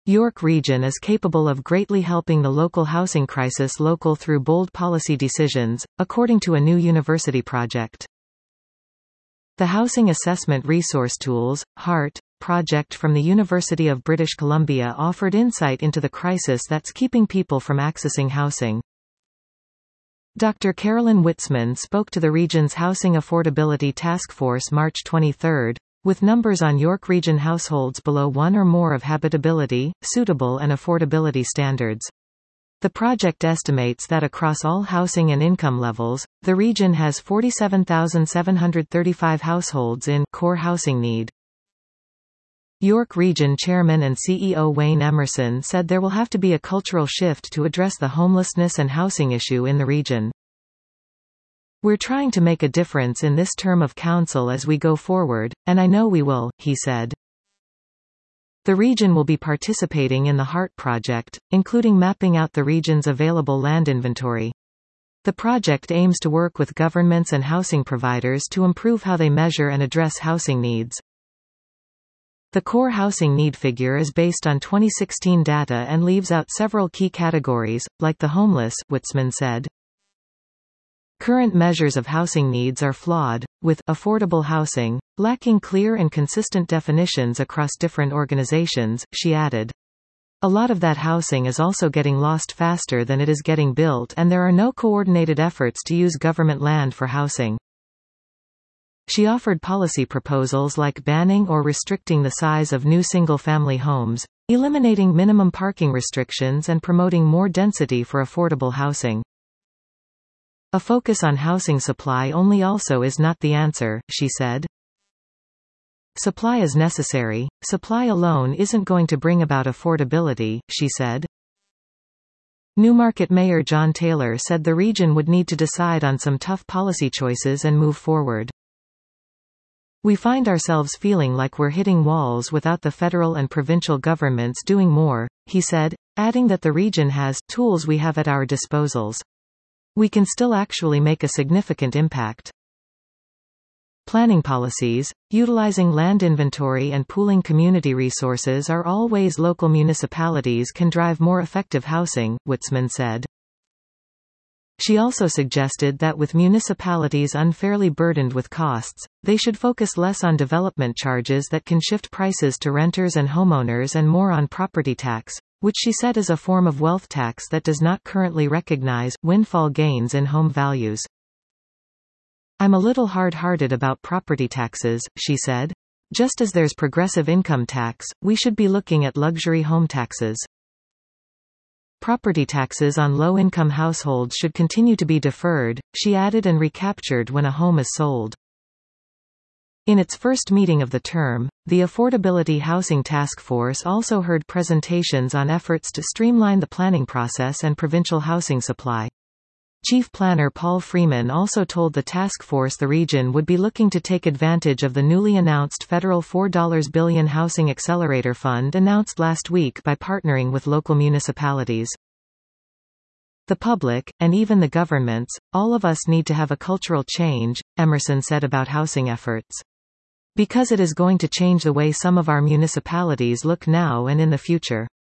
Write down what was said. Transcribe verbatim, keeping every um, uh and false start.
York Region is capable of greatly helping the local housing crisis local through bold policy decisions, according to a new university project. The Housing Assessment Resource Tools, HART, project from the University of British Columbia offered insight into the crisis that's keeping people from accessing housing. Doctor Carolyn Witzman spoke to the region's Housing Affordability Task Force March twenty-third, with numbers on York Region households below one or more of habitability, suitable and affordability standards. The project estimates that across all housing and income levels, the region has forty-seven thousand seven hundred thirty-five households in core housing need. York Region Chairman and C E O Wayne Emerson said there will have to be a cultural shift to address the homelessness and housing issue in the region. We're trying to make a difference in this term of council as we go forward, and I know we will, he said. The region will be participating in the HART project, including mapping out the region's available land inventory. The project aims to work with governments and housing providers to improve how they measure and address housing needs. The core housing need figure is based on twenty sixteen data and leaves out several key categories, like the homeless, Witzman said. Current measures of housing needs are flawed, with affordable housing lacking clear and consistent definitions across different organizations, she added. A lot of that housing is also getting lost faster than it is getting built, and there are no coordinated efforts to use government land for housing. She offered policy proposals like banning or restricting the size of new single-family homes, eliminating minimum parking restrictions and promoting more density for affordable housing. A focus on housing supply only also is not the answer, she said. Supply is necessary, supply alone isn't going to bring about affordability, she said. Newmarket Mayor John Taylor said the region would need to decide on some tough policy choices and move forward. We find ourselves feeling like we're hitting walls without the federal and provincial governments doing more, he said, adding that the region has tools we have at our disposals. We can still actually make a significant impact. Planning policies, utilizing land inventory and pooling community resources are all ways local municipalities can drive more effective housing, Witzman said. She also suggested that with municipalities unfairly burdened with costs, they should focus less on development charges that can shift prices to renters and homeowners and more on property tax, which she said is a form of wealth tax that does not currently recognize windfall gains in home values. I'm a little hard-hearted about property taxes, she said. Just as there's progressive income tax, we should be looking at luxury home taxes. Property taxes on low-income households should continue to be deferred, she added, and recaptured when a home is sold. In its first meeting of the term, the Affordability Housing Task Force also heard presentations on efforts to streamline the planning process and provincial housing supply. Chief Planner Paul Freeman also told the task force the region would be looking to take advantage of the newly announced federal four billion dollars Housing Accelerator Fund announced last week by partnering with local municipalities. The public, and even the governments, all of us need to have a cultural change, Emerson said about housing efforts. Because it is going to change the way some of our municipalities look now and in the future.